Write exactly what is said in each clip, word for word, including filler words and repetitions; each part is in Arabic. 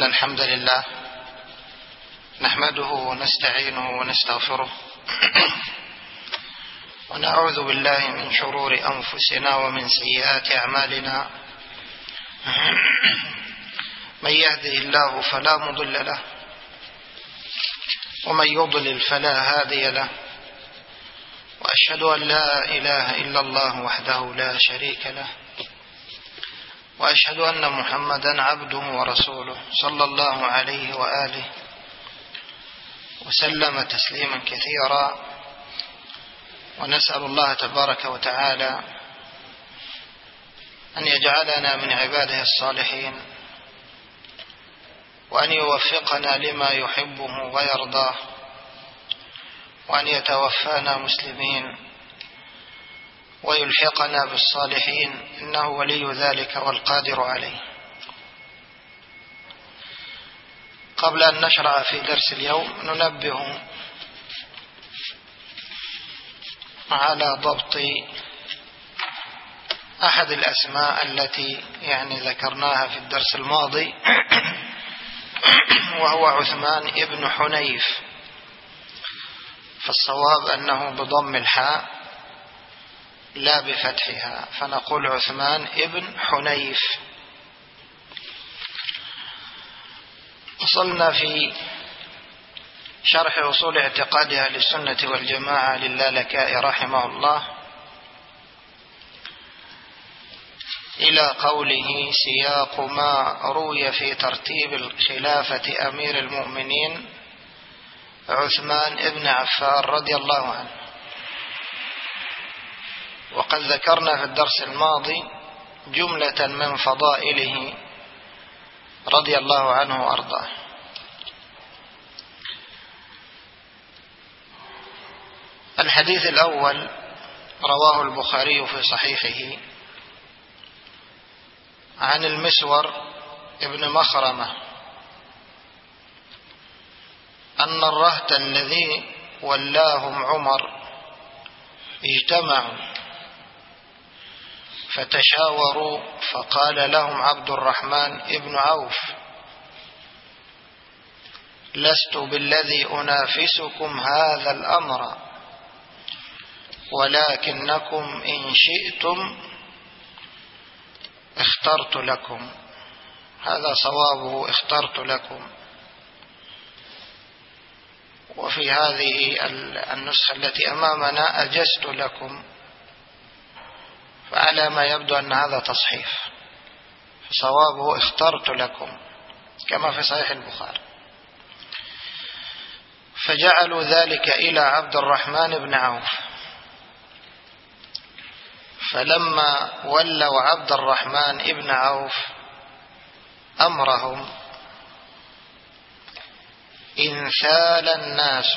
إن الحمد لله نحمده ونستعينه ونستغفره ونعوذ بالله من شرور أنفسنا ومن سيئات أعمالنا. من يهده الله فلا مضل له ومن يضلل فلا هادي له، وأشهد أن لا إله إلا الله وحده لا شريك له، وأشهد أن محمدا عبده ورسوله صلى الله عليه وآله وسلم تسليما كثيرا. ونسأل الله تبارك وتعالى أن يجعلنا من عباده الصالحين، وأن يوفقنا لما يحبه ويرضاه، وأن يتوفانا مسلمين ويلحقنا بالصالحين، إنه ولي ذلك والقادر عليه. قبل أن نشرع في درس اليوم ننبه على ضبط أحد الأسماء التي يعني ذكرناها في الدرس الماضي، وهو عثمان ابن حنيف. فالصواب أنه بضم الحاء لا بفتحها، فنقول عثمان ابن حنيف. وصلنا في شرح أصول اعتقاد أهل السنة والجماعة للالكائي رحمه الله إلى قوله: سياق ما روي في ترتيب خلافة أمير المؤمنين عثمان ابن عفان رضي الله عنه. وقد ذكرنا في الدرس الماضي جملة من فضائله رضي الله عنه وأرضاه. الحديث الأول رواه البخاري في صحيحه عن المسور ابن مخرمة أن الرهط الذي ولاهم عمر اجتمعوا فتشاوروا، فقال لهم عبد الرحمن ابن عوف: لست بالذي أنافسكم هذا الأمر، ولكنكم إن شئتم اخترت لكم. هذا صوابه: اخترت لكم. وفي هذه النسخة التي أمامنا أجزت لكم، فعلى ما يبدو أن هذا تصحيف، صوابه اخترت لكم كما في صحيح البخاري. فجعلوا ذلك إلى عبد الرحمن بن عوف، فلما ولوا عبد الرحمن بن عوف أمرهم انثال الناس،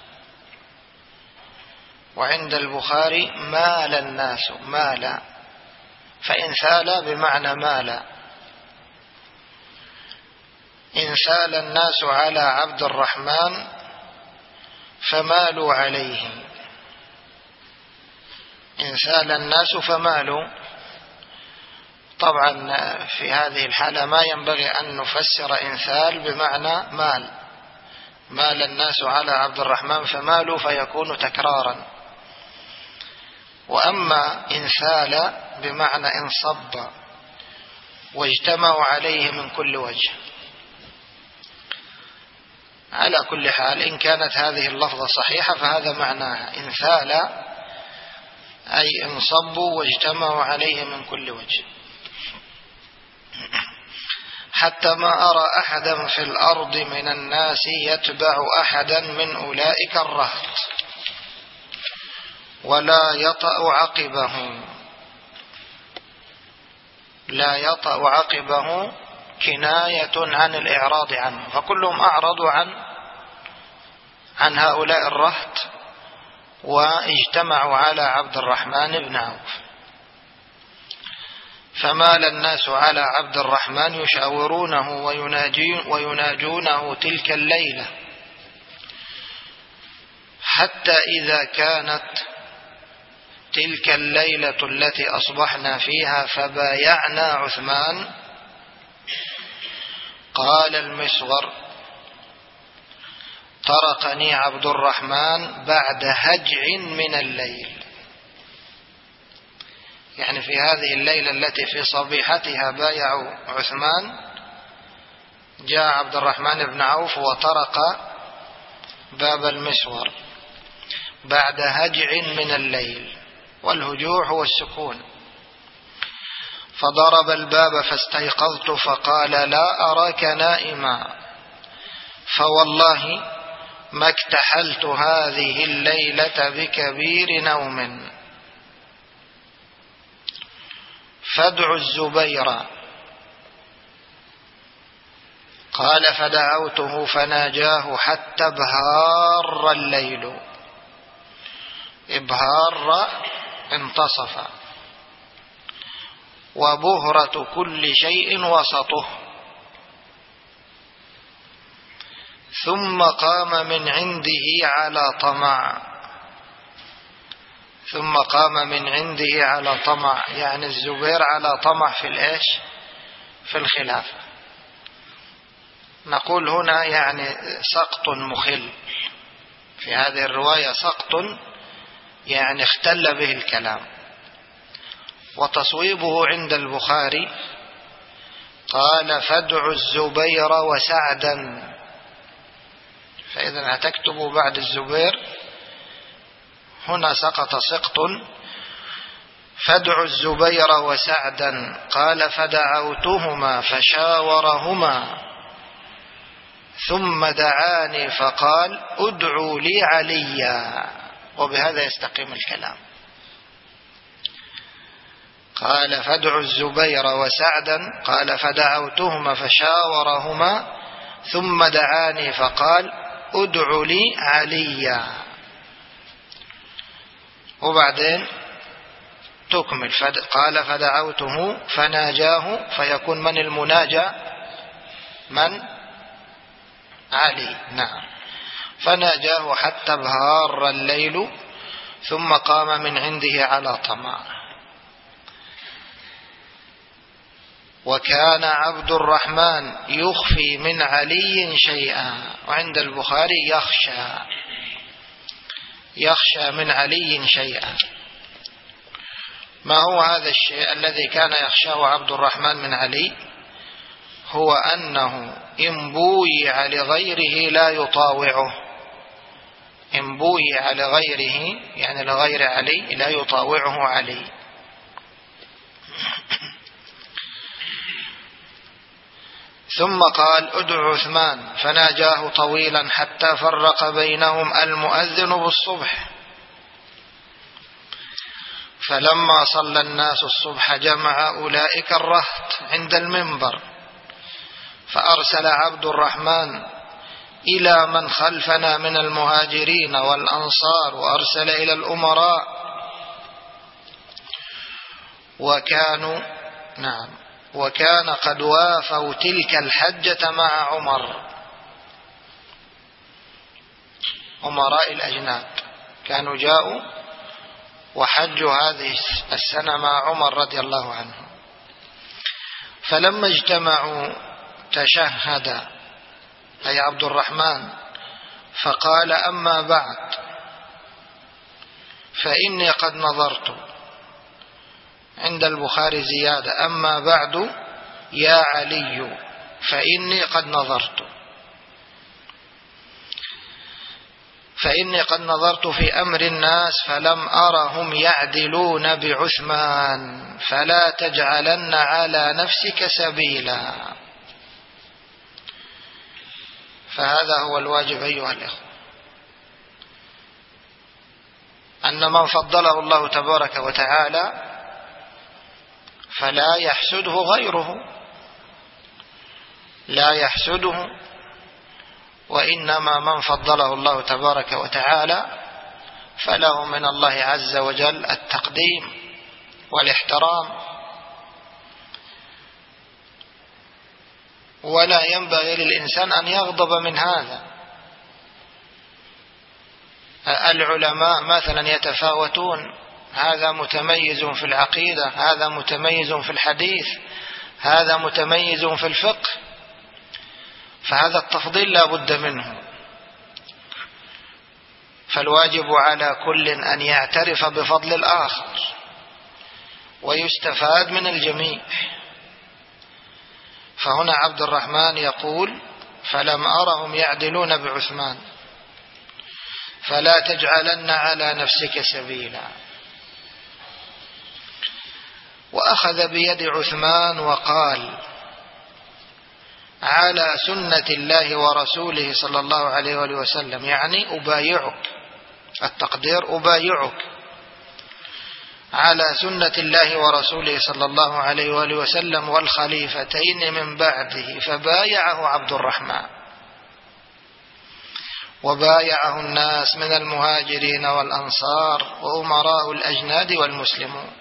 وعند البخاري مال الناس، مال، فإنثال بمعنى مال. انثال الناس على عبد الرحمن فمالوا عليه. انثال الناس فمالوا. طبعا في هذه الحالة ما ينبغي أن نفسر انثال بمعنى مال. مال الناس على عبد الرحمن فمالوا فيكون تكرارا. وأما انثال بمعنى انصب واجتمعوا عليه من كل وجه. على كل حال إن كانت هذه اللفظة صحيحة فهذا معناها: انثال أي انصبوا واجتمعوا عليه من كل وجه. حتى ما أرى أحدا في الأرض من الناس يتبع أحدا من أولئك الرهط ولا يطأ عقبه. لا يطأ عقبه كناية عن الإعراض عنه، فكلهم أعرضوا عن عن هؤلاء الرهط واجتمعوا على عبد الرحمن بن عوف. فمال الناس على عبد الرحمن يشاورونه ويناجونه تلك الليلة، حتى إذا كانت تلك الليلة التي أصبحنا فيها فبايعنا عثمان قال المسور: طرقني عبد الرحمن بعد هجع من الليل، يعني في هذه الليلة التي في صبيحتها بايعوا عثمان، جاء عبد الرحمن بن عوف وطرق باب المسور بعد هجع من الليل، والهجوع هو السكون، فضرب الباب فاستيقظت فقال: لا أراك نائما، فوالله ما اكتحلت هذه الليلة بكبير نوم، فادعوا الزبير. قال: فدعوته فناجاه حتى ابهار الليل. ابهار انتصف، وبهرة كل شيء وسطه. ثم قام من عنده على طمع. ثم قام من عنده على طمع، يعني الزبير على طمع في الإيش؟ في الخلافة. نقول هنا يعني سقط مخل، في هذه الرواية سقط يعني اختل به الكلام، وتصويبه عند البخاري قال: فادعوا الزبير وسعدا. فإذا هتكتب بعد الزبير هنا سقط سقط. فادعوا الزبير وسعدا. قال: فدعوتهما فشاورهما ثم دعاني فقال: ادعوا لي عليا. وبهذا يستقيم الكلام. قال: فادعوا الزبير وسعدا. قال: فدعوتهما فشاورهما ثم دعاني فقال: ادعوا لي عليا. وبعدين تكمل. قال: فدعوته فناجاه، فيكون من المناجى؟ من؟ علي. نعم. فناجاه حتى ابهار الليل، ثم قام من عنده على طمع. وكان عبد الرحمن يخفي من علي شيئا، وعند البخاري يخشى يخشى من علي شيئا. ما هو هذا الشيء الذي كان يخشاه عبد الرحمن من علي؟ هو أنه إن بويع لغيره لا يطاوعه. إن بويع لغيره يعني لغير علي لا يطاوعه علي. ثم قال: ادعوا عثمان. فناجاه طويلا حتى فرق بينهم المؤذن بالصبح. فلما صلى الناس الصبح جمع أولئك الرهط عند المنبر، فأرسل عبد الرحمن إلى من خلفنا من المهاجرين والأنصار، وأرسل إلى الأمراء، وكانوا نعم وكان قد وافوا تلك الحجة مع عمر. أمراء الأجناد كانوا جاءوا وحجوا هذه السنة مع عمر رضي الله عنه. فلما اجتمعوا تشهد أي عبد الرحمن فقال: أما بعد فإني قد نظرت. عند البخاري زيادة: أما بعد يا علي فإني قد نظرت فإني قد نظرت في أمر الناس فلم أرهم يعدلون بعثمان، فلا تجعلن على نفسك سبيلا. فهذا هو الواجب أيها الإخوة، أن من فضله الله تبارك وتعالى فلا يحسده غيره، لا يحسده، وإنما من فضله الله تبارك وتعالى فله من الله عز وجل التقديم والاحترام. ولا ينبغي للإنسان أن يغضب من هذا. العلماء مثلا يتفاوتون، هذا متميز في العقيدة، هذا متميز في الحديث، هذا متميز في الفقه. فهذا التفضيل لا بد منه، فالواجب على كل أن يعترف بفضل الآخر ويستفاد من الجميع. فهنا عبد الرحمن يقول: فلم أرهم يعدلون بعثمان فلا تجعلن على نفسك سبيلا. وأخذ بيد عثمان وقال: على سنة الله ورسوله صلى الله عليه وآله وسلم، يعني أبايعك، التقدير أبايعك على سنة الله ورسوله صلى الله عليه وآله وسلم والخليفتين من بعده. فبايعه عبد الرحمن، وبايعه الناس من المهاجرين والأنصار وأمراء الأجناد والمسلمون.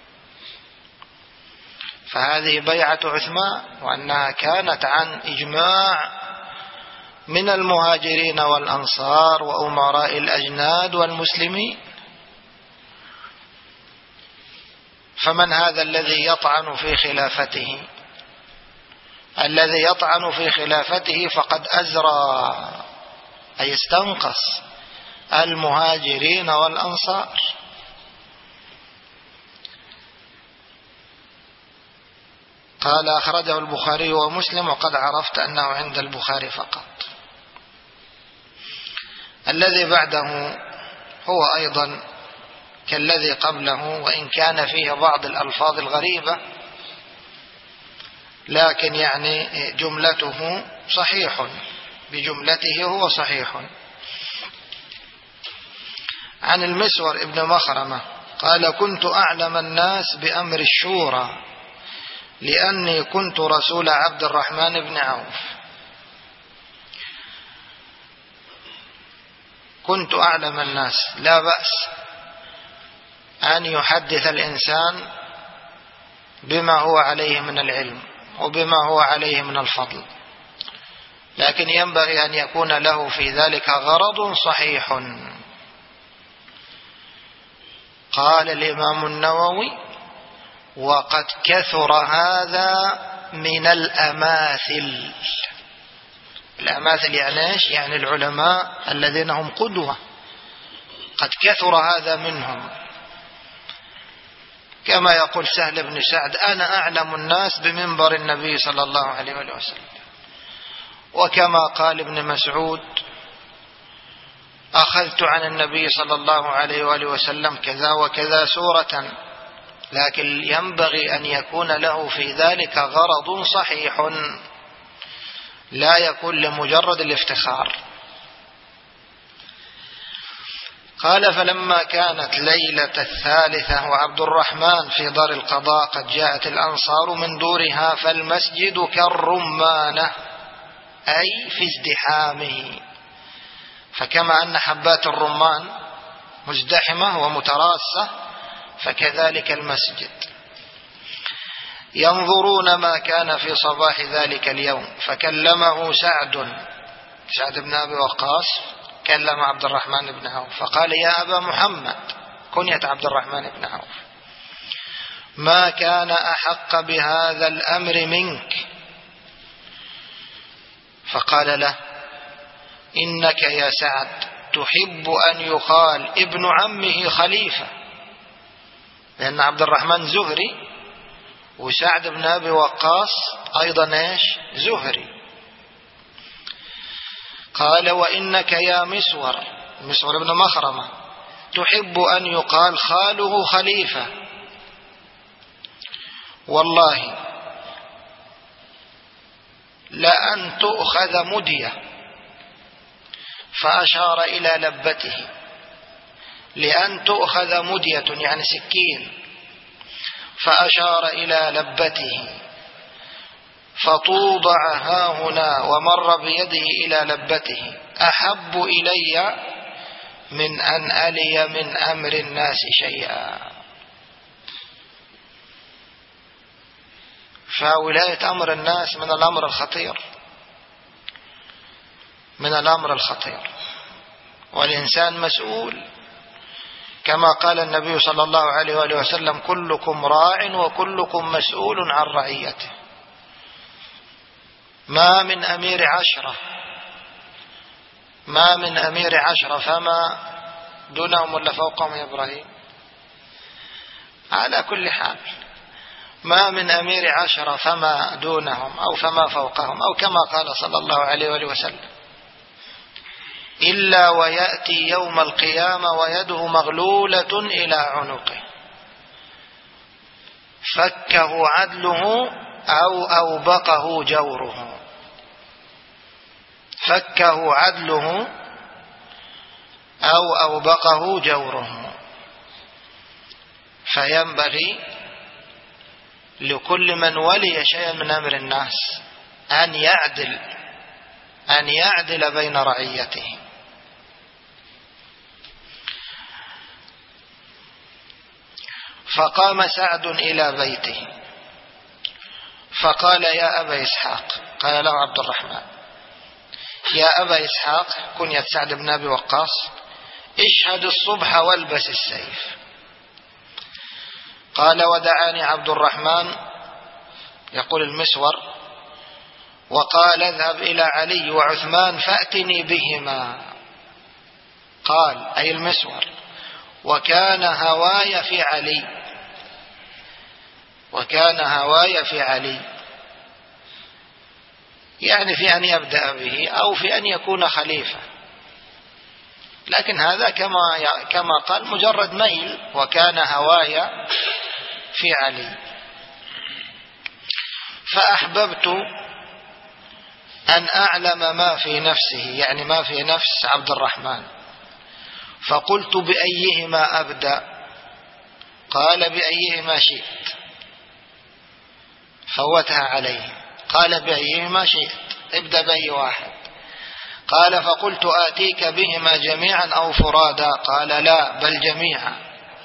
فهذه بيعة عثمان، وأنها كانت عن إجماع من المهاجرين والأنصار وأمراء الأجناد والمسلمين. فمن هذا الذي يطعن في خلافته؟ الذي يطعن في خلافته فقد أزرى، أي استنقص المهاجرين والأنصار. قال: أخرجه البخاري ومسلم، وقد عرفت أنه عند البخاري فقط. الذي بعده هو أيضا كالذي قبله، وإن كان فيه بعض الألفاظ الغريبة، لكن يعني جملته صحيح، بجملته هو صحيح. عن المسور ابن مخرمة قال: كنت أعلم الناس بأمر الشورى لأني كنت رسول عبد الرحمن بن عوف. كنت أعلم الناس، لا بأس أن يحدث الإنسان بما هو عليه من العلم وبما هو عليه من الفضل، لكن ينبغي أن يكون له في ذلك غرض صحيح. قال الإمام النووي: وقد كثر هذا من الأماثل. الأماثل يعني إيش؟ يعني العلماء الذين هم قدوة، قد كثر هذا منهم. كما يقول سهل بن سعد: أنا أعلم الناس بمنبر النبي صلى الله عليه وسلم. وكما قال ابن مسعود: أخذت عن النبي صلى الله عليه وآله وسلم كذا وكذا سورة. لكن ينبغي أن يكون له في ذلك غرض صحيح، لا يكون لمجرد الافتخار. قال: فلما كانت ليلة الثالثة وعبد الرحمن في دار القضاء قد جاءت الأنصار من دورها فالمسجد كالرمانة، أي في ازدحامه. فكما أن حبات الرمان مزدحمة ومتراصة فكذلك المسجد. ينظرون ما كان في صباح ذلك اليوم، فكلمه سعد سعد بن أبي وقاص كلم عبد الرحمن بن عوف فقال: يا أبا محمد، كنية عبد الرحمن بن عوف، ما كان أحق بهذا الأمر منك. فقال له: إنك يا سعد تحب أن يقال ابن عمه خليفة، لأن عبد الرحمن زهري وسعد بن أبي وقاص أيضا إيش؟ زهري. قال: وإنك يا مسور مسور بن مخرمة تحب أن يقال خاله خليفة. والله لأن تؤخذ مدية، فأشار إلى لبته، لأن تؤخذ مدية يعني سكين، فأشار إلى لبته فتوضع ها هنا ومر بيده إلى لبته، أحب إلي من أن ألي من أمر الناس شيئا. فولاية أمر الناس من الأمر الخطير، من الأمر الخطير، والإنسان مسؤول، كما قال النبي صلى الله عليه وآله وسلم: كلكم راع وكلكم مسؤول عن رعيته. ما من أمير عشرة ما من أمير عشرة فما دونهم ولا فوقهم يا إبراهيم؟ على كل حال ما من أمير عشرة فما دونهم أو فما فوقهم، أو كما قال صلى الله عليه وآله وسلم: إلا ويأتي يوم القيامة ويده مغلولة إلى عنقه فكه عدله أو أوبقه جوره. فكه عدله أو أوبقه جوره. فينبغي لكل من ولي شيئا من أمر الناس أن يعدل أن يعدل بين رعيته. فقام سعد إلى بيته فقال: يا أبا إسحاق. قال له عبد الرحمن: يا أبا إسحاق، كنية سعد بن أبي وقاص: اشهد الصبح والبس السيف. قال: ودعاني عبد الرحمن، يقول المسور، وقال: اذهب إلى علي وعثمان فأتني بهما. قال أي المسور: وكان هواي في علي وكان هواي في علي يعني في أن يبدأ به أو في أن يكون خليفة، لكن هذا كما كما قال مجرد ميل. وكان هواي في علي. فأحببت أن أعلم ما في نفسه، يعني ما في نفس عبد الرحمن، فقلت: بأيهما أبدأ؟ قال: بأيهما شئت. فوتها عليه. قال: بأيهما شئت، ابدأ بأي واحد. قال: فقلت: آتيك بهما جميعا أو فرادا؟ قال: لا، بل جميعا.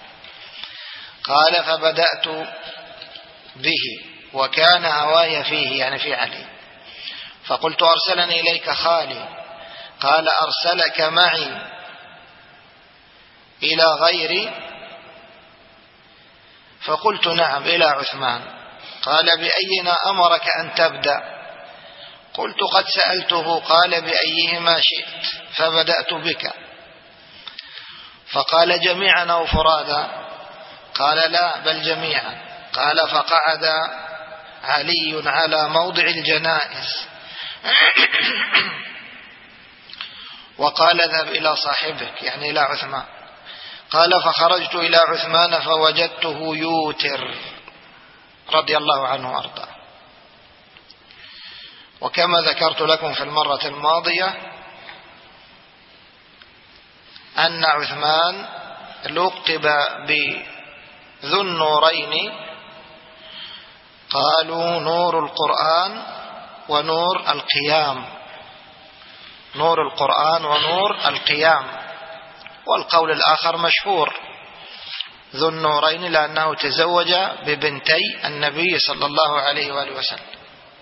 قال: فبدأت به وكان هواي فيه، يعني في علي. فقلت: أرسلني إليك خالي؟ قال: أرسلك معي إلى غيري؟ فقلت: نعم، إلى عثمان. قال: بأينا أمرك أن تبدأ؟ قلت: قد سألته. قال: بأيهما شئت؟ فبدأت بك. فقال: جميعا أو فرادا؟ قال: لا، بل جميعا. قال: فقعد علي على موضع الجنائز وقال: اذهب إلى صاحبك، يعني إلى عثمان. قال: فخرجت إلى عثمان فوجدته يوتر رضي الله عنه وأرضاه. وكما ذكرت لكم في المرة الماضية أن عثمان لقب بذو النورين، قالوا: نور القرآن ونور القيام. نور القرآن ونور القيام. والقول الآخر مشهور: ذو النورين، لأنه تزوج ببنتي النبي صلى الله عليه وآله وسلم.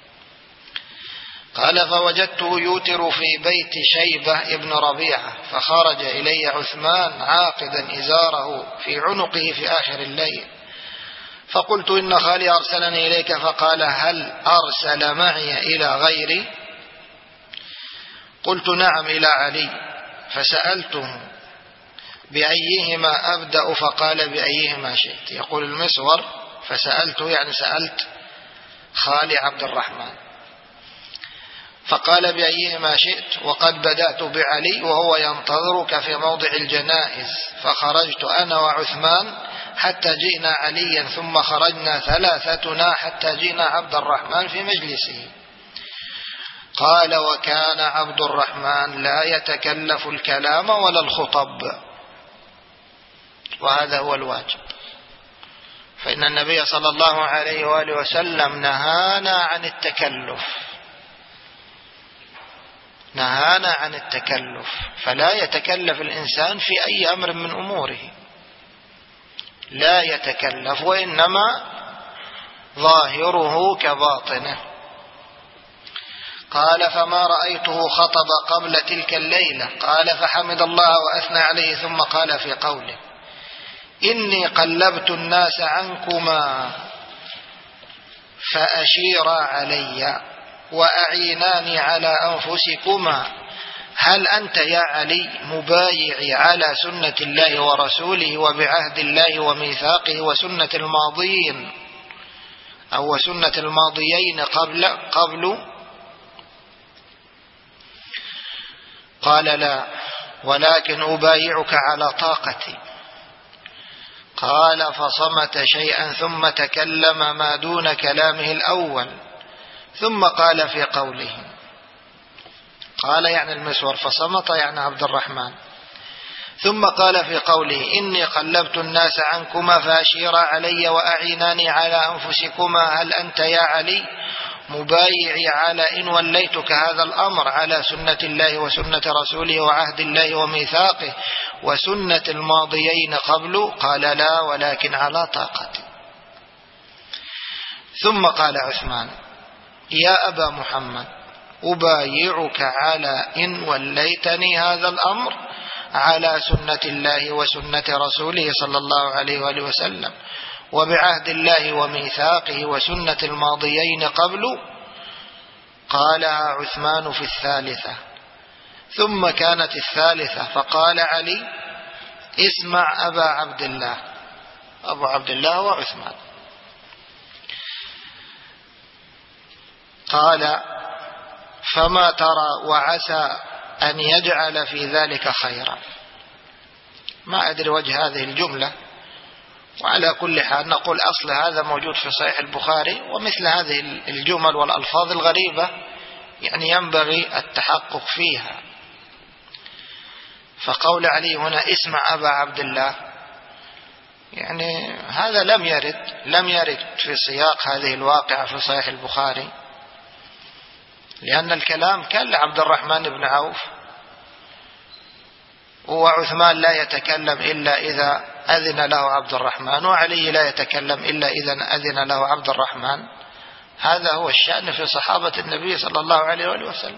قال: فوجدته يوتر في بيت شيبة ابن ربيعة، فخرج إلي عثمان عاقدا إزاره في عنقه في آخر الليل. فقلت: إن خالي أرسلني إليك. فقال: هل أرسل معي إلى غيري؟ قلت: نعم، إلى علي. فسألته: بأيهما أبدأ؟ فقال: بأيهما شئت. يقول المسور: فسألته، يعني سألت خالي عبد الرحمن. فقال: بأيهما شئت، وقد بدأت بعلي وهو ينتظرك في موضع الجنائز. فخرجت أنا وعثمان حتى جئنا عليا، ثم خرجنا ثلاثتنا حتى جئنا عبد الرحمن في مجلسه. قال: وكان عبد الرحمن لا يتكلف الكلام ولا الخطب، وهذا هو الواجب. فإن النبي صلى الله عليه وآله وسلم نهانا عن التكلف نهانا عن التكلف فلا يتكلف الإنسان في أي أمر من أموره، لا يتكلف، وإنما ظاهره كباطنه. قال: فما رأيته خطب قبل تلك الليلة. قال: فحمد الله وأثنى عليه، ثم قال في قوله: إني قلبت الناس عنكما فأشيرا علي. وأعينان على أنفسكما هل أنت يا علي مبايع على سنة الله ورسوله وبعهد الله وميثاقه وسنة الماضين أو سنة الماضيين قبل قبل قال لا ولكن أبايعك على طاقتي. قال فصمت شيئا ثم تكلم ما دون كلامه الأول ثم قال في قوله، قال يعني المسور، فصمت يعني عبد الرحمن، ثم قال في قوله إني قلبت الناس عنكما فأشيرا علي وأعيناني على أنفسكما هل أنت يا علي مبايعي على إن وليتك هذا الأمر على سنة الله وسنة رسوله وعهد الله وميثاقه وسنة الماضيين قبل؟ قال لا ولكن على طاقتي. ثم قال عثمان يا أبا محمد أبايعك على إن وليتني هذا الأمر على سنة الله وسنة رسوله صلى الله عليه وآله وسلم وبعهد الله وميثاقه وسنة الماضيين قبل؟ قالها عثمان في الثالثة. ثم كانت الثالثة فقال علي اسمع أبا عبد الله، أبو عبد الله وعثمان. قال فما ترى وعسى أن يجعل في ذلك خيرا. ما أدري وجه هذه الجملة، وعلى كل حال نقول أصل هذا موجود في صحيح البخاري، ومثل هذه الجمل والألفاظ الغريبة يعني ينبغي التحقق فيها. فقول علي هنا اسمع أبا عبد الله يعني هذا لم يرد لم يرد في سياق هذه الواقعة في صحيح البخاري، لأن الكلام كان لعبد الرحمن بن عوف، وعثمان لا يتكلم إلا إذا أذن له عبد الرحمن، وعلي لا يتكلم إلا إذا أذن له عبد الرحمن. هذا هو الشأن في صحابة النبي صلى الله عليه وسلم.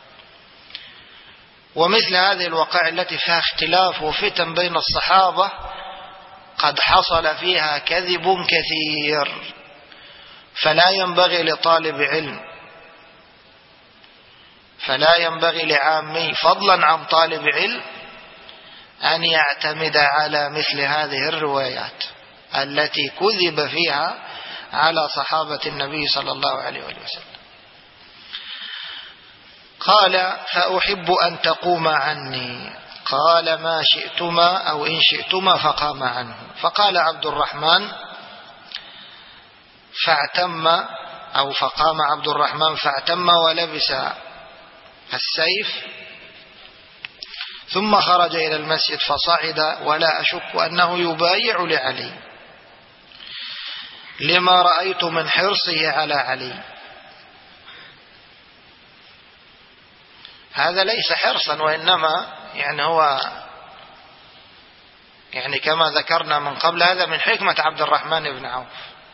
ومثل هذه الوقائع التي فيها اختلاف وفتن بين الصحابة قد حصل فيها كذب كثير، فلا ينبغي لطالب علم فلا ينبغي لعامي فضلا عن طالب علم أن يعتمد على مثل هذه الروايات التي كذب فيها على صحابة النبي صلى الله عليه وسلم. قال فأحب أن تقوم عني. قال ما شئتما أو إن شئتما فقام عنه. فقال عبد الرحمن فاعتم أو فقام عبد الرحمن فاعتم ولبس السيف ثم خرج إلى المسجد فصعد ولا أشك أنه يبايع لعلي لما رأيت من حرصه على علي. هذا ليس حرصا، وإنما يعني هو يعني كما ذكرنا من قبل هذا من حكمة عبد الرحمن بن عوف.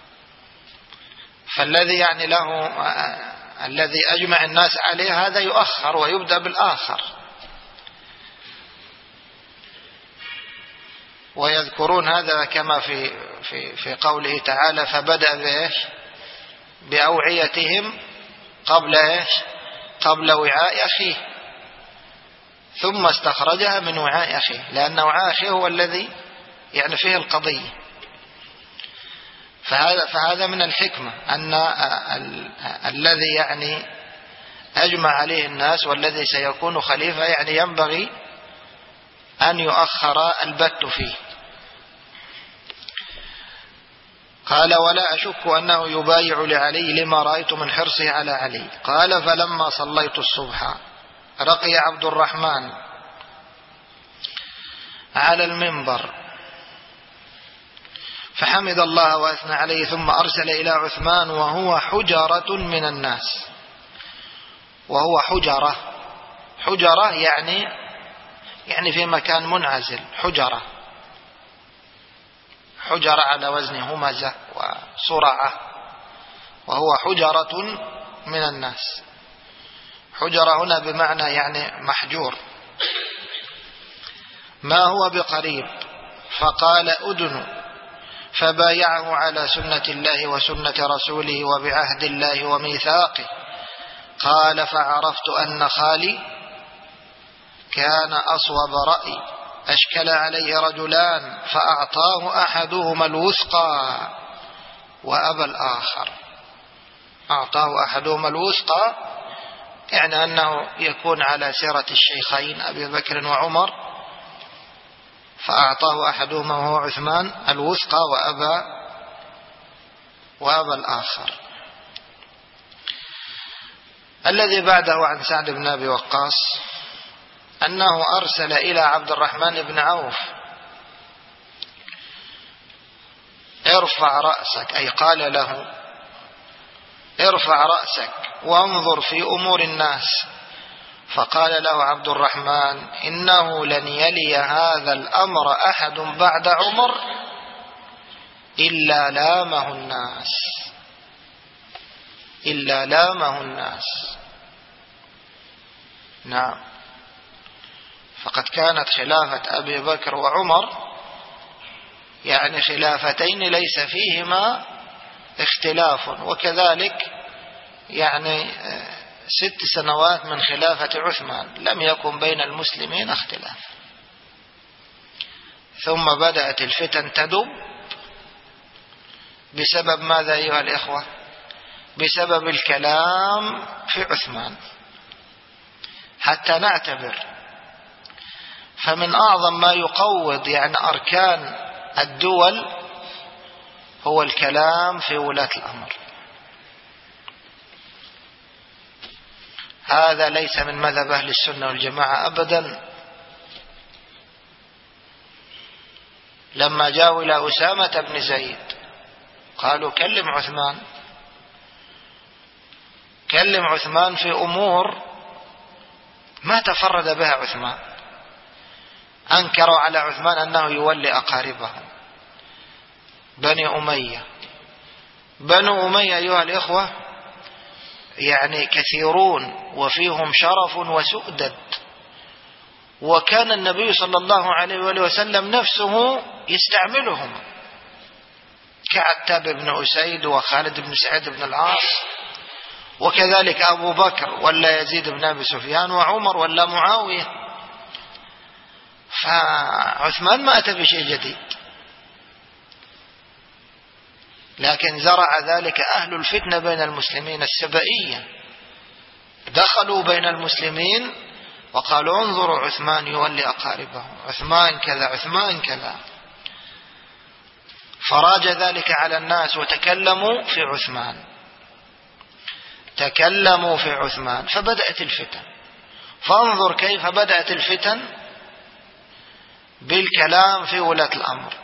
فالذي يعني له الذي أجمع الناس عليه هذا يؤخر ويبدأ بالآخر. ويذكرون هذا كما في في في قوله تعالى فبدأ بإيش بأوعيتهم قبل إيش قبل وعاء أخيه ثم استخرجها من وعاء أخيه، لأن وعاء أخيه هو الذي يعني فيه القضية. فهذا فهذا من الحكمة أن الذي يعني أجمع عليه الناس والذي سيكون خليفة يعني ينبغي أن يؤخر البت فيه. قال ولا أشك أنه يبايع لعلي لما رأيت من حرصه على علي. قال فلما صليت الصبح رقي عبد الرحمن على المنبر فحمد الله وأثنى عليه ثم أرسل إلى عثمان وهو حجرة من الناس. وهو حجرة حجرة يعني يعني في مكان منعزل. حجرة حجرة على وزن همزة وصرعة، وهو حجرة من الناس. حجرة هنا بمعنى يعني محجور. ما هو بقريب. فقال أدن فبايعه على سنة الله وسنة رسوله وبعهد الله وميثاقه قال فعرفت أن خالي كان أصوب رأي، أشكل عليه رجلان فأعطاه أحدهما الوثقى وأبى الآخر. أعطاه أحدهما الوثقى يعني أنه يكون على سيرة الشيخين أبي بكر وعمر، فأعطاه أحدهما وهو عثمان الوثقى وأبى وأبى الآخر. الذي بعده عن سعد بن أبي وقاص أنه أرسل إلى عبد الرحمن بن عوف ارفع رأسك، أي قال له ارفع رأسك وانظر في أمور الناس. فقال له عبد الرحمن إنه لن يلي هذا الأمر أحد بعد عمر إلا لامه الناس إلا لامه الناس نعم. فقد كانت خلافة أبي بكر وعمر يعني خلافتين ليس فيهما اختلاف، وكذلك يعني ست سنوات من خلافة عثمان لم يكن بين المسلمين اختلاف. ثم بدأت الفتن تدب بسبب ماذا أيها الإخوة؟ بسبب الكلام في عثمان. حتى نعتبر، فمن أعظم ما يقوض يعني أركان الدول هو الكلام في ولاة الأمر. هذا ليس من مذهب أهل السنة والجماعة أبدا. لما جاءوا إلى أسامة بن زيد قالوا كلم عثمان كلم عثمان في أمور ما تفرد بها عثمان. أنكروا على عثمان أنه يولي أقاربه بني أمية. بنو أمية أيها الإخوة يعني كثيرون وفيهم شرف وسؤدد، وكان النبي صلى الله عليه وآله وسلم نفسه يستعملهم كعتاب بن أسيد وخالد بن سعيد بن العاص، وكذلك أبو بكر ولا يزيد بن أبي سفيان وعمر ولا معاوية. فعثمان ما أتى بشيء جديد، لكن زرع ذلك أهل الفتنة بين المسلمين السبائية، دخلوا بين المسلمين وقالوا انظروا عثمان يولي أقاربه، عثمان كذا عثمان كذا، فراج ذلك على الناس وتكلموا في عثمان تكلموا في عثمان فبدأت الفتن. فانظر كيف بدأت الفتن بالكلام في ولاة الأمر.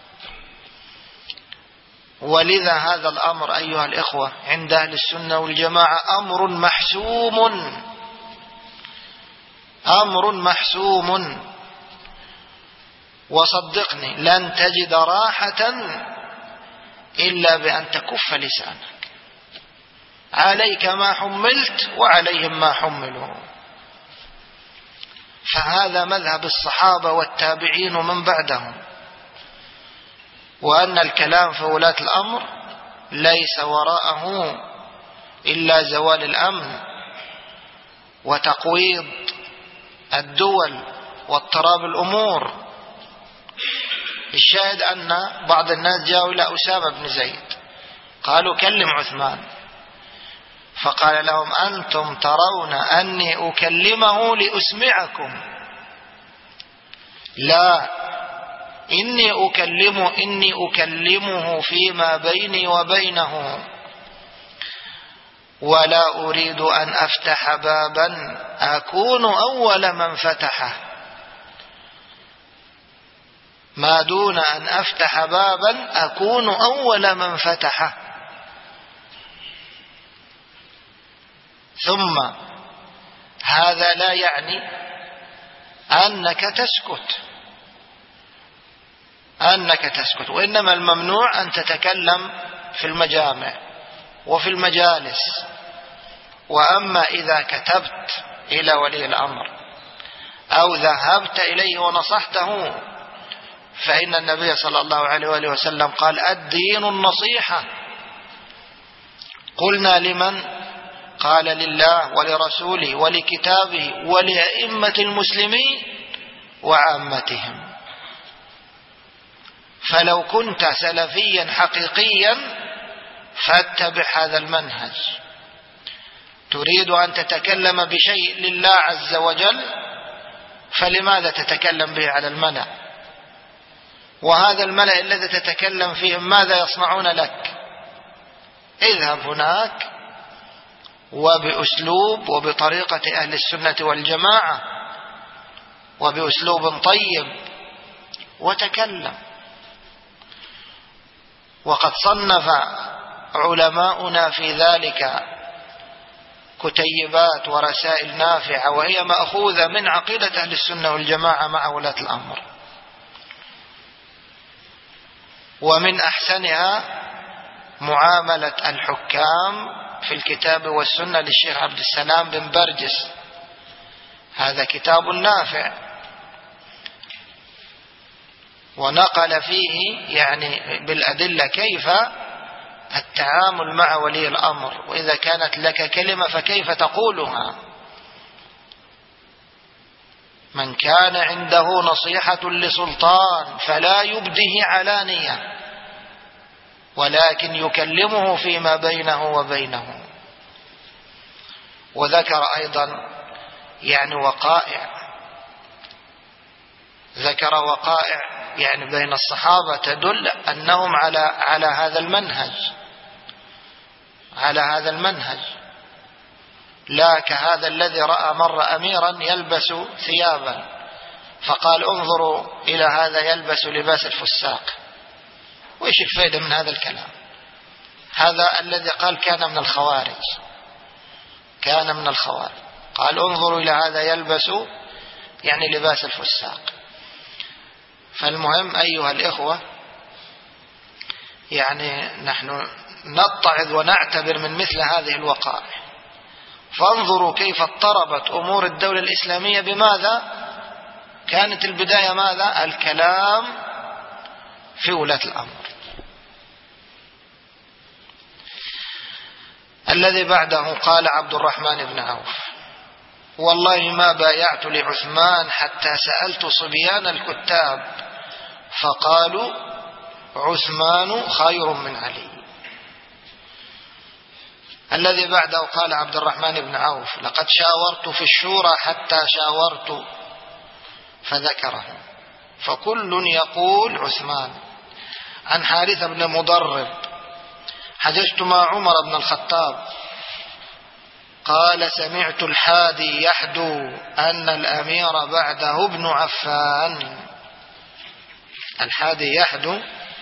ولذا هذا الأمر أيها الإخوة عند أهل السنة والجماعة أمر محسوم أمر محسوم وصدقني لن تجد راحة إلا بأن تكف لسانك. عليك ما حملت وعليهم ما حملوا. فهذا مذهب الصحابة والتابعين ومن بعدهم، وأن الكلام في ولاة الأمر ليس وراءه إلا زوال الأمن وتقويض الدول واضطراب الأمور. الشاهد أن بعض الناس جاءوا إلى أسامة بن زيد قالوا كلم عثمان، فقال لهم أنتم ترون أني أكلمه لأسمعكم، لا إني أكلمه إني أكلمه فيما بيني وبينه، ولا أريد أن أفتح بابا أكون أول من فتحه، ما دون أن أفتح بابا أكون أول من فتحه. ثم هذا لا يعني أنك تسكت أنك تسكت وإنما الممنوع أن تتكلم في المجامع وفي المجالس. وأما إذا كتبت إلى ولي الأمر أو ذهبت إليه ونصحته فإن النبي صلى الله عليه وآله وسلم قال الدين النصيحة. قلنا لمن؟ قال لله ولرسوله ولكتابه ولأئمة المسلمين وعامتهم. فلو كنت سلفيا حقيقيا فاتبع هذا المنهج. تريد أن تتكلم بشيء لله عز وجل، فلماذا تتكلم به على الملأ؟ وهذا الملأ الذي تتكلم فيهم ماذا يصنعون لك؟ اذهب هناك وبأسلوب وبطريقة أهل السنة والجماعة وبأسلوب طيب وتكلم. وقد صنف علماؤنا في ذلك كتيبات ورسائل نافعة، وهي مأخوذة من عقيدة أهل السنة والجماعة مع ولاة الأمر. ومن أحسنها معاملة الحكام في الكتاب والسنة للشيخ عبد السلام بن برجس، هذا كتاب نافع، ونقل فيه يعني بالأدلة كيف التعامل مع ولي الأمر، وإذا كانت لك كلمة فكيف تقولها. من كان عنده نصيحة لسلطان فلا يبده علانية، ولكن يكلمه فيما بينه وبينه. وذكر أيضا يعني وقائع، ذكر وقائع يعني بين الصحابة تدل أنهم على على هذا المنهج، على هذا المنهج، لا كهذا الذي رأى مر أميرا يلبس ثيابا فقال انظروا إلى هذا يلبس لباس الفساق. وإيش الفائدة من هذا الكلام؟ هذا الذي قال كان من الخوارج، كان من الخوارج، قال انظروا إلى هذا يلبس يعني لباس الفساق. فالمهم أيها الإخوة، يعني نحن نتعظ ونعتبر من مثل هذه الوقائع. فانظروا كيف اضطربت أمور الدولة الإسلامية بماذا؟ كانت البداية ماذا؟ الكلام في ولاة الأمر. الذي بعده قال عبد الرحمن بن عوف: والله ما بايعت لعثمان حتى سألت صبيان الكتاب فقالوا عثمان خير من علي. الذي بعده قال عبد الرحمن بن عوف: لقد شاورت في الشورى حتى شاورت، فذكره، فكل يقول عثمان. عن حارثة بن مضرب: حججت مع عمر بن الخطاب قال: سمعت الحادي يحدو أن الأمير بعده ابن عفان. الحادي يحدو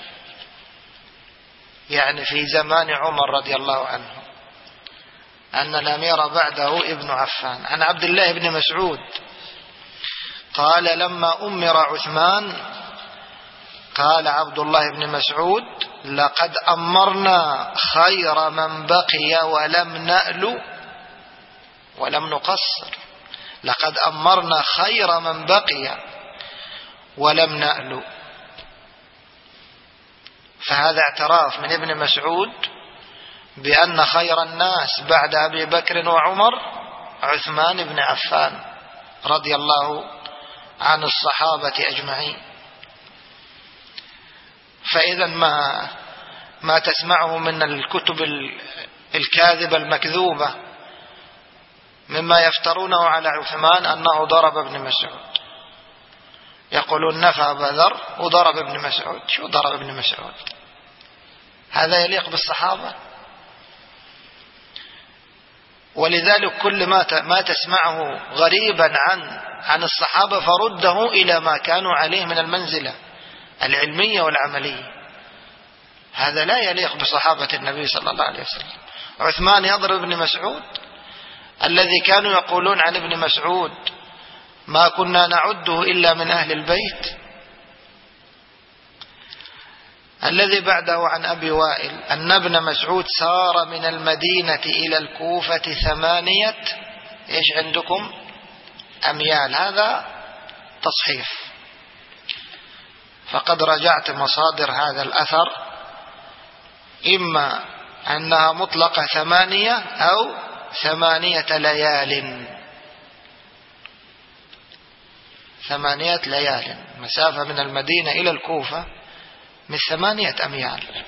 يعني في زمان عمر رضي الله عنه أن الأمير بعده ابن عفان. عن عبد الله بن مسعود قال: لما أمر عثمان قال عبد الله بن مسعود: لقد أمرنا خير من بقي ولم نأل ولم نقصر. لقد أمرنا خير من بقي ولم نأل. فهذا اعتراف من ابن مسعود بأن خير الناس بعد أبي بكر وعمر عثمان بن عفان رضي الله عن الصحابة أجمعين. فإذا ما ما تسمعه من الكتب الكاذبة المكذوبة مما يفترونه على عثمان أنه ضرب ابن مسعود، يقولون نفى أبا ذر وضرب ابن مسعود. شو ضرب ابن مسعود؟ هذا يليق بالصحابة؟ ولذلك كل ما ما تسمعه غريبا عن عن الصحابة فرده إلى ما كانوا عليه من المنزلة العلمية والعملية. هذا لا يليق بصحابة النبي صلى الله عليه وسلم. عثمان يضرب ابن مسعود الذي كانوا يقولون عن ابن مسعود ما كنا نعده إلا من أهل البيت. الذي بعده عن أبي وائل أن ابن مسعود سار من المدينة إلى الكوفة ثمانية إيش عندكم أميال. هذا تصحيف، فقد رجعت مصادر هذا الأثر إما أنها مطلقة ثمانية أو ثمانية ليال ثمانية ليال مسافة من المدينة إلى الكوفة من ثمانية أميال.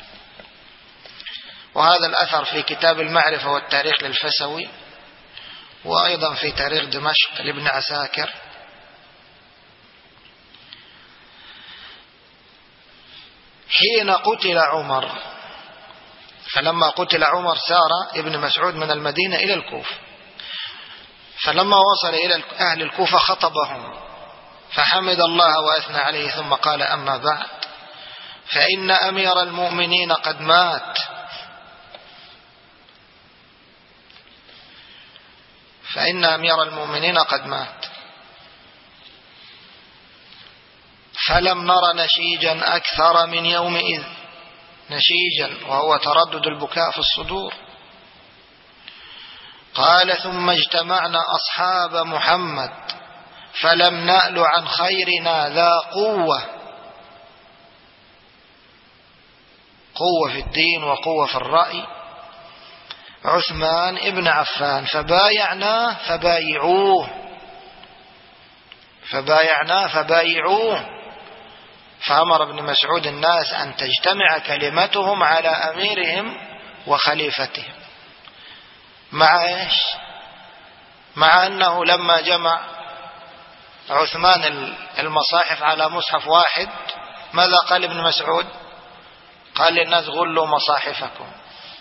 وهذا الأثر في كتاب المعرفة والتاريخ للفسوي، وأيضا في تاريخ دمشق لابن عساكر. حين قتل عمر، فلما قتل عمر سار ابن مسعود من المدينة إلى الكوفة، فلما وصل إلى أهل الكوفة خطبهم فحمد الله وأثنى عليه ثم قال: أما بعد، فإن أمير المؤمنين قد مات فإن أمير المؤمنين قد مات فلم نر نشيجا أكثر من يومئذ، نشيجا وهو تردد البكاء في الصدور. قال: ثم اجتمعنا أصحاب محمد فلم نأل عن خيرنا ذا قوة، قوة في الدين وقوة في الرأي، عثمان ابن عفان، فبايعناه فبايعوه فبايعناه فبايعوه فأمر ابن مسعود الناس أن تجتمع كلمتهم على أميرهم وخليفتهم. مع إيش؟ مع أنه لما جمع عثمان المصاحف على مصحف واحد ماذا قال ابن مسعود؟ قال للناس: غلوا مصاحفكم،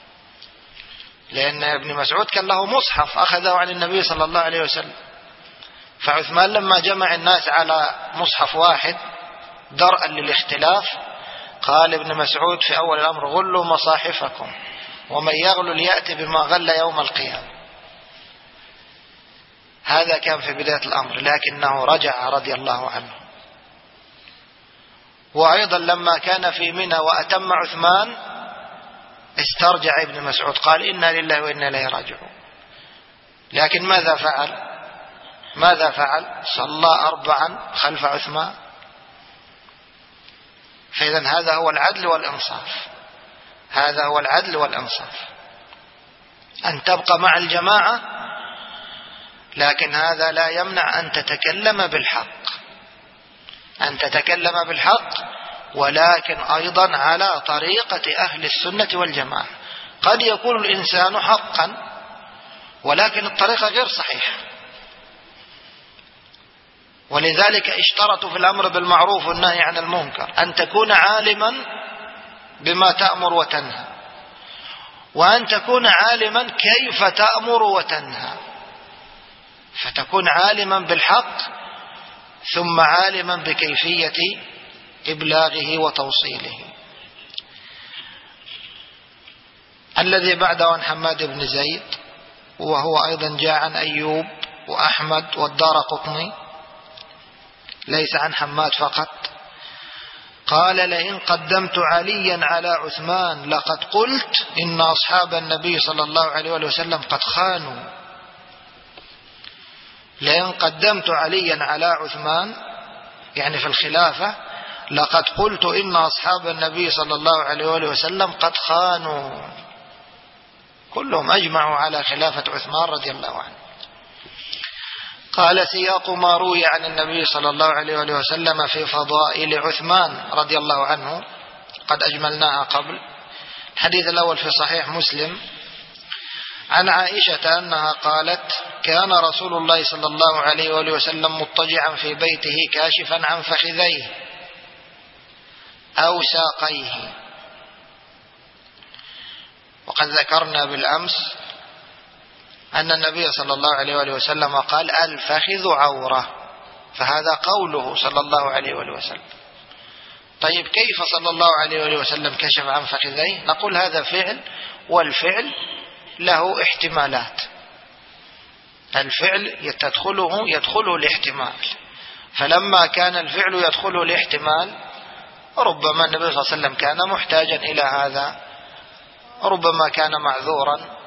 لأن ابن مسعود كان له مصحف أخذه عن النبي صلى الله عليه وسلم. فعثمان لما جمع الناس على مصحف واحد درءا للاختلاف قال ابن مسعود في أول الأمر: غلوا مصاحفكم، ومن يغل ليأتي بما غل يوم القيامة. هذا كان في بداية الأمر، لكنه رجع رضي الله عنه. وأيضا لما كان في منى وأتم عثمان استرجع ابن مسعود قال: إنا لله وإنا إليه راجعون. لكن ماذا فعل؟ ماذا فعل؟ صلى أربعا خلف عثمان. فإذا هذا هو العدل والإنصاف، هذا هو العدل والإنصاف، أن تبقى مع الجماعة، لكن هذا لا يمنع أن تتكلم بالحق، أن تتكلم بالحق، ولكن أيضا على طريقة أهل السنة والجماعة. قد يكون الإنسان حقا ولكن الطريقة غير صحيحة، ولذلك اشترطوا في الأمر بالمعروف والنهي عن المنكر أن تكون عالما بما تأمر وتنهى، وأن تكون عالما كيف تأمر وتنهى، فتكون عالما بالحق ثم عالما بكيفية إبلاغه وتوصيله. الذي بعده عن حماد بن زيد، وهو أيضا جاء عن أيوب وأحمد والدارقطني، ليس عن حماد فقط. قال: لئن قدمت عليا على عثمان لقد قلت إن أصحاب النبي صلى الله عليه وسلم قد خانوا. لئن قدمت عليا على عثمان يعني في الخلافة لقد قلت إن أصحاب النبي صلى الله عليه وسلم قد خانوا. كلهم أجمعوا على خلافة عثمان رضي الله عنه. قال: سياق ما روي عن النبي صلى الله عليه وسلم في فضائل عثمان رضي الله عنه قد أجملناها قبل. الحديث الأول في صحيح مسلم عن عائشة أنها قالت: كان رسول الله صلى الله عليه وسلم مضطجعا في بيته كاشفا عن فخذيه أو ساقيه. وقد ذكرنا بالأمس أن النبي صلى الله عليه وسلم قال: الفخذ عورة، فهذا قوله صلى الله عليه وسلم. طيب كيف صلى الله عليه وسلم كشف عن فخذيه؟ نقول هذا فعل، والفعل له احتمالات. الفعل تدخله يدخله الاحتمال، فلما كان الفعل يدخله الاحتمال ربما النبي صلى الله عليه وسلم كان محتاجا إلى هذا، ربما كان معذورا،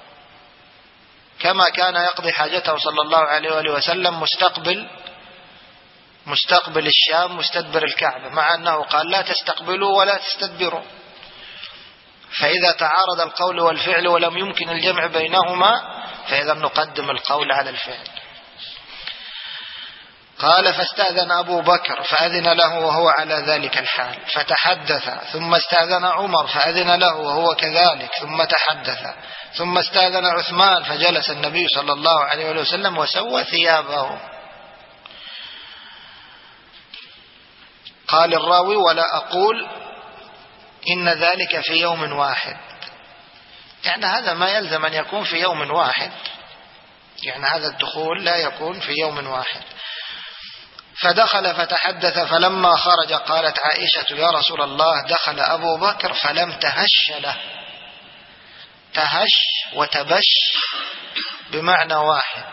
كما كان يقضي حاجته صلى الله عليه وسلم مستقبل مستقبل الشام مستدبر الكعبة، مع أنه قال: لا تستقبلوا ولا تستدبروا. فإذا تعارض القول والفعل ولم يمكن الجمع بينهما فإذا نقدم القول على الفعل. قال فاستأذن أبو بكر فأذن له وهو على ذلك الحال فتحدث، ثم استأذن عمر فأذن له وهو كذلك ثم تحدث، ثم استأذن عثمان فجلس النبي صلى الله عليه وسلم وسوى ثيابه. قال الراوي ولا أقول إن ذلك في يوم واحد، يعني هذا ما يلزم أن يكون في يوم واحد، يعني هذا الدخول لا يكون في يوم واحد. فدخل فتحدث، فلما خرج قالت عائشة يا رسول الله دخل أبو بكر فلم تهش له. تهش وتبش بمعنى واحد،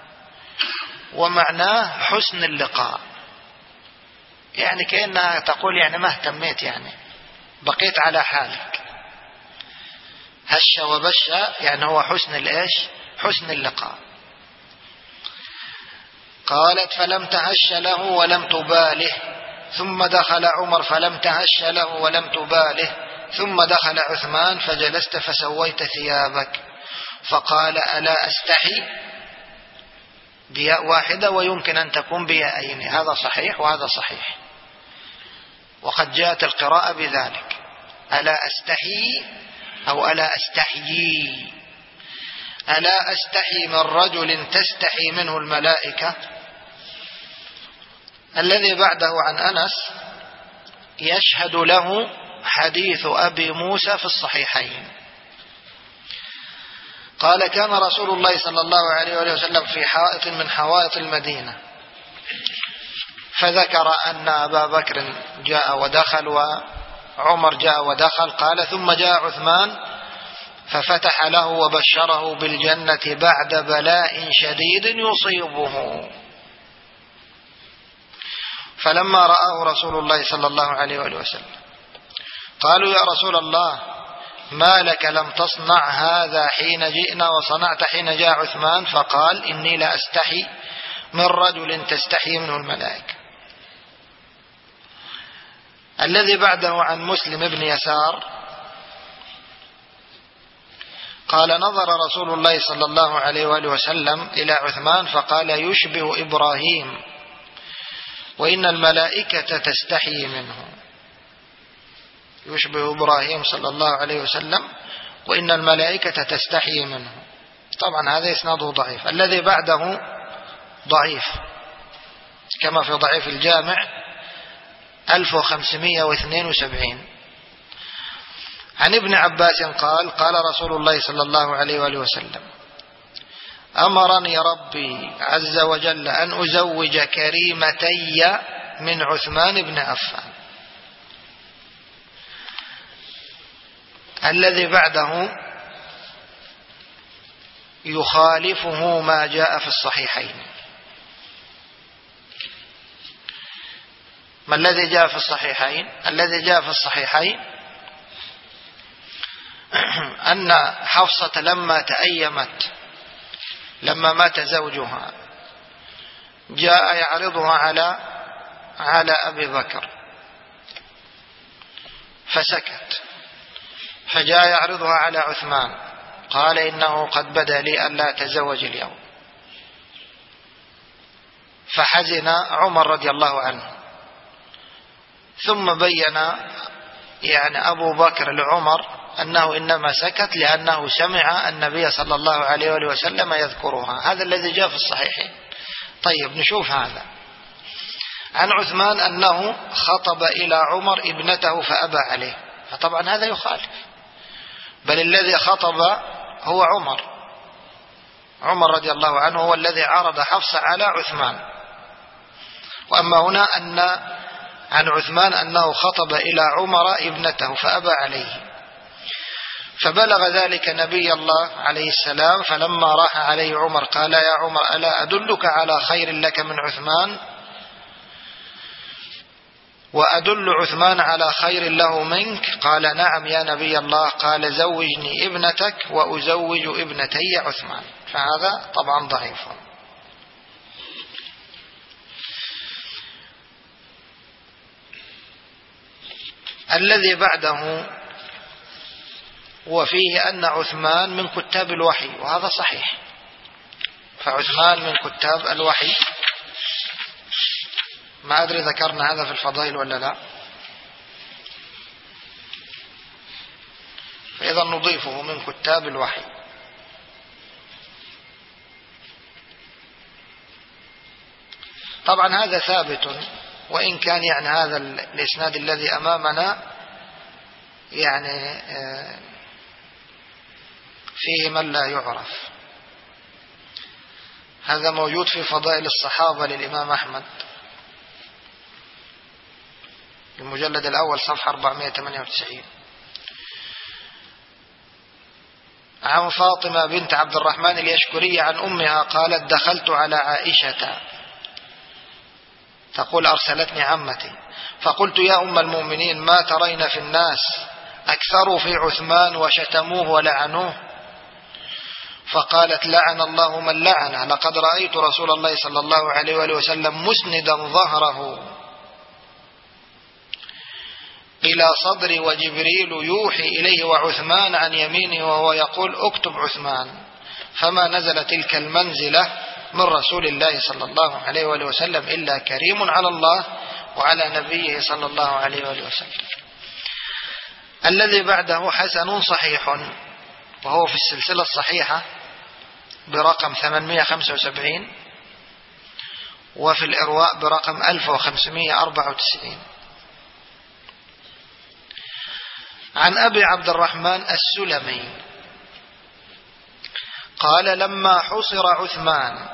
ومعناه حسن اللقاء، يعني كأنها تقول يعني ما اهتميت، يعني بقيت على حالك. هش وبش يعني هو حسن الإيش؟ حسن اللقاء. قالت فلم تهش له ولم تباله، ثم دخل عمر فلم تهش له ولم تباله، ثم دخل عثمان فجلست فسويت ثيابك. فقال ألا أستحي، بياء واحدة ويمكن أن تكون بياءين، هذا صحيح وهذا صحيح، وقد جاءت القراءة بذلك، ألا أستحي أو ألا أستحيي. ألا أستحي من رجل تستحي منه الملائكة. الذي بعده عن أنس يشهد له حديث أبي موسى في الصحيحين. قال كان رسول الله صلى الله عليه وسلم في حائط من حوائط المدينة، فذكر أن أبا بكر جاء ودخل وعمر جاء ودخل. قال ثم جاء عثمان ففتح له وبشره بالجنة بعد بلاء شديد يصيبه. فلما رآه رسول الله صلى الله عليه وسلم قالوا يا رسول الله ما لك لم تصنع هذا حين جئنا وصنعت حين جاء عثمان؟ فقال إني لا أستحي من رجل تستحي منه الملائكة. الذي بعده عن مسلم بن يسار قال نظر رسول الله صلى الله عليه وآله وسلم إلى عثمان فقال يشبه إبراهيم وإن الملائكة تستحي منه. يشبه إبراهيم صلى الله عليه وسلم وإن الملائكة تستحي منه. طبعا هذا إسناده ضعيف. الذي بعده ضعيف كما في ضعيف الجامع ألف وخمسمائة واثنين وسبعين. عن ابن عباس قال قال رسول الله صلى الله عليه وآله وسلم أمرني ربي عز وجل أن أزوج كريمتي من عثمان بن عفان. الذي بعده يخالفه ما جاء في الصحيحين. ما الذي جاء في الصحيحين؟ الذي جاء في الصحيحين أن حفصة لما تأيمت لما مات زوجها جاء يعرضها على على أبي بكر فسكت، فجاء يعرضها على عثمان قال إنه قد بدا لي أن لا أتزوج اليوم. فحزن عمر رضي الله عنه، ثم بين يعني أبو بكر لعمر أنه إنما سكت لأنه سمع النبي صلى الله عليه وسلم يذكرها. هذا الذي جاء في الصحيحين. طيب نشوف هذا. عن عثمان أنه خطب إلى عمر ابنته فأبى عليه، فطبعا هذا يخالف، بل الذي خطب هو عمر. عمر رضي الله عنه هو الذي عرض حفصة على عثمان. وأما هنا أن عن عثمان أنه خطب إلى عمر ابنته فأبى عليه، فبلغ ذلك نبي الله عليه السلام، فلما راح عليه عمر قال يا عمر ألا أدلك على خير لك من عثمان؟ وأدل عثمان على خير له منك؟ قال نعم يا نبي الله. قال زوجني ابنتك وأزوج ابنتي عثمان. فهذا طبعا ضعيف. الذي بعده وفيه أن عثمان من كتاب الوحي، وهذا صحيح فعثمان من كتاب الوحي. ما أدري ذكرنا هذا في الفضائل ولا لا، فإذا نضيفه من كتاب الوحي. طبعا هذا ثابت، وإن كان يعني هذا الإسناد الذي أمامنا يعني فيه من لا يعرف. هذا موجود في فضائل الصحابة للإمام أحمد، المجلد الأول صفحة أربعمائة وثمانية وتسعين. عن فاطمة بنت عبد الرحمن اليشكرية عن أمها قالت: دخلت على عائشة، تقول: أرسلتني عمتي، فقلت: يا أم المؤمنين، ما ترين في الناس أكثروا في عثمان وشتموه ولعنوه؟ فقالت: لعن الله من لعنه، لقد رأيت رسول الله صلى الله عليه وآله وسلم مسندا ظهره إلى صدري وجبريل يوحي إليه وعثمان عن يمينه وهو يقول: اكتب عثمان. فما نزل تلك المنزلة من رسول الله صلى الله عليه وآله وسلم إلا كريم على الله وعلى نبيه صلى الله عليه وآله وسلم. الذي بعده حسن صحيح، وهو في السلسلة الصحيحة برقم ثمانمائة وخمسة وسبعين، وفي الإرواء برقم ألف وخمسمائة وأربعة وتسعين. عن أبي عبد الرحمن السلمي قال: لما حصر عثمان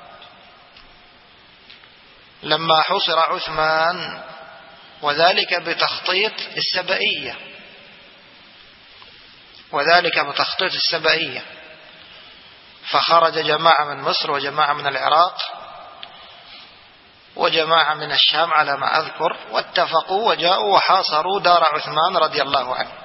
لما حصر عثمان وذلك بتخطيط السبئية وذلك بتخطيط السبئية فخرج جماعة من مصر وجماعة من العراق وجماعة من الشام على ما أذكر، واتفقوا وجاءوا وحاصروا دار عثمان رضي الله عنه،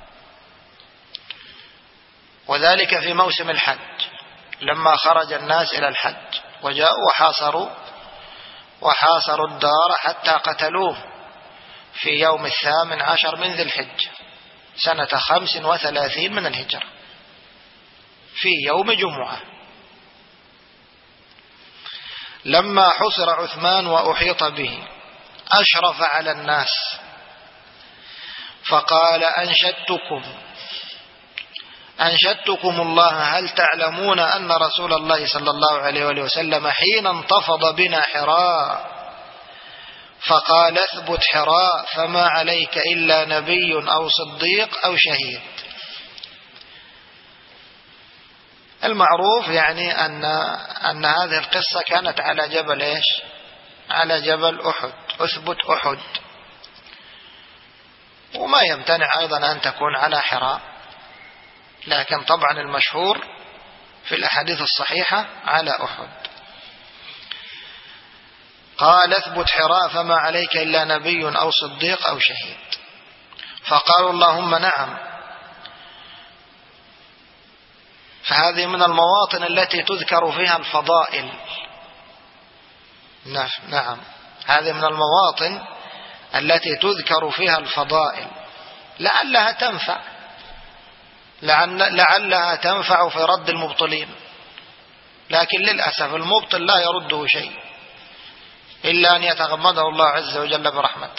وذلك في موسم الحج، لما خرج الناس إلى الحج وجاءوا وحاصروا وحاصروا الدار حتى قتلوه في يوم الثامن عشر من ذي الحجة سنة خمس وثلاثين من الهجرة في يوم جمعة. لما حصر عثمان وأحيط به أشرف على الناس فقال: أنشدتكم أنشدتكم الله، هل تعلمون أن رسول الله صلى الله عليه وآله وسلم حين انتفض بنا حراء فقال: اثبت حراء فما عليك إلا نبي أو صديق أو شهيد. المعروف يعني أن أن هذه القصة كانت على جبل إيش؟ على جبل أحد، أثبت أحد، وما يمتنع أيضا أن تكون على حراء، لكن طبعا المشهور في الأحاديث الصحيحة على أحد. قال: اثبت حراء فما عليك إلا نبي أو صديق أو شهيد. فقالوا: اللهم نعم. فهذه من المواطن التي تذكر فيها الفضائل. نعم، هذه من المواطن التي تذكر فيها الفضائل، لعلها تنفع لعلها تنفع في رد المبطلين، لكن للأسف المبطل لا يرده شيء إلا أن يتغمده الله عز وجل برحمته.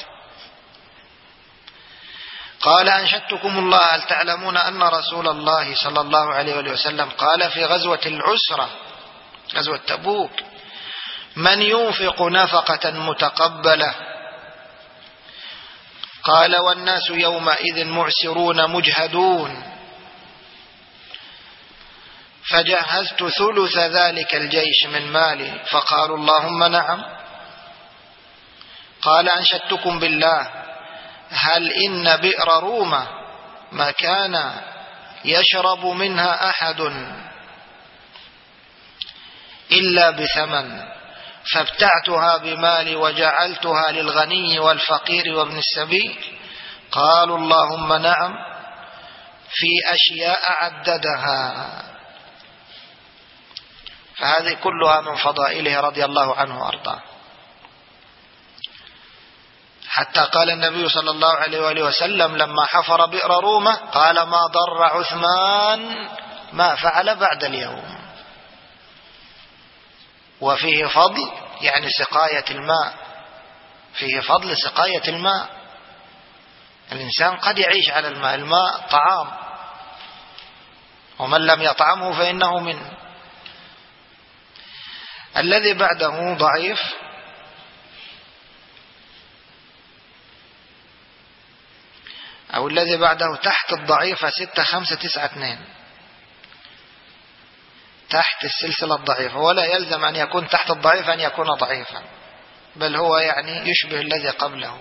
قال: أنشدتكم الله، هل تعلمون أن رسول الله صلى الله عليه وسلم قال في غزوة العسرة، غزوة تبوك: من ينفق نفقة متقبلة؟ قال: والناس يومئذ معسرون مجهدون. فجهزت ثلث ذلك الجيش من مالي. فقالوا: اللهم نعم. قال: أنشدتكم بالله، هل إن بئر رومة ما كان يشرب منها أحد إلا بثمن، فابتعتها بمالي وجعلتها للغني والفقير وابن السبيل. قالوا: اللهم نعم، في أشياء عددها. فهذه كلها من فضائله رضي الله عنه وأرضاه، حتى قال النبي صلى الله عليه وآله وسلم لما حفر بئر رومة قال: ما ضر عثمان ما فعل بعد اليوم. وفيه فضل يعني سقاية الماء، فيه فضل سقاية الماء. الإنسان قد يعيش على الماء، الماء طعام، ومن لم يطعمه فإنه منه. الذي بعده ضعيف، أو الذي بعده تحت الضعيفة ستة خمسة تسعة اثنين، تحت السلسلة الضعيفة، ولا يلزم أن يكون تحت الضعيف أن يكون ضعيفا، بل هو يعني يشبه الذي قبله،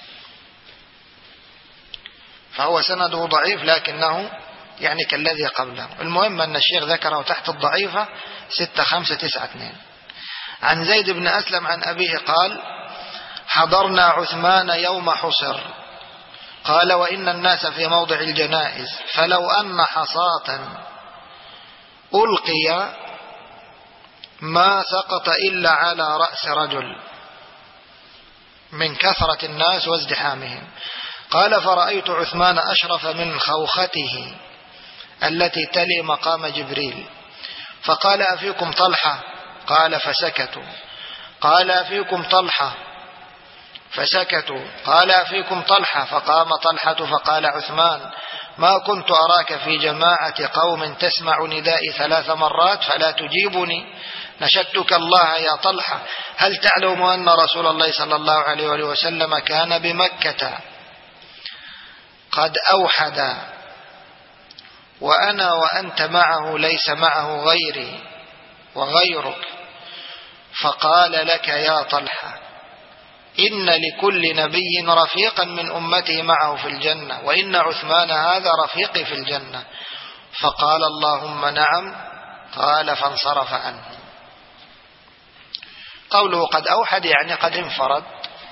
فهو سنده ضعيف لكنه يعني كالذي قبله. المهم أن الشيخ ذكره تحت الضعيفة ستة خمسة تسعة اثنين. عن زيد بن أسلم عن أبيه قال: حضرنا عثمان يوم حصر، قال: وإن الناس في موضع الجنائز، فلو أن حصاة ألقي ما سقط إلا على رأس رجل من كثرة الناس وازدحامهم. قال: فرأيت عثمان أشرف من خوخته التي تلي مقام جبريل، فقال: أفيكم طلحة؟ قال: فسكتوا. قال: أفيكم طلحة؟ فسكتوا. قال: أفيكم طلحة؟ فقام طلحة فقال: عثمان، ما كنت أراك في جماعة قوم تسمع ندائي ثلاث مرات فلا تجيبني، نشدتك الله يا طلحة، هل تعلم أن رسول الله صلى الله عليه وسلم كان بمكة قد أوحد، وأنا وأنت معه ليس معه غيري وغيرك، فقال لك يا طلحة: إن لكل نبي رفيقا من أمته معه في الجنة، وإن عثمان هذا رفيقي في الجنة. فقال: اللهم نعم. قال: فانصرف عنه. قوله قد أوحد يعني قد انفرد،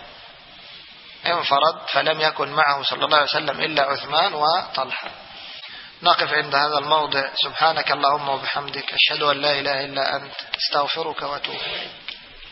انفرد فلم يكن معه صلى الله عليه وسلم إلا عثمان وطلحة. نقف عند هذا الموضع. سبحانك اللهم وبحمدك، أشهد أن لا إله إلا أنت، استغفرك وأتوب إليك.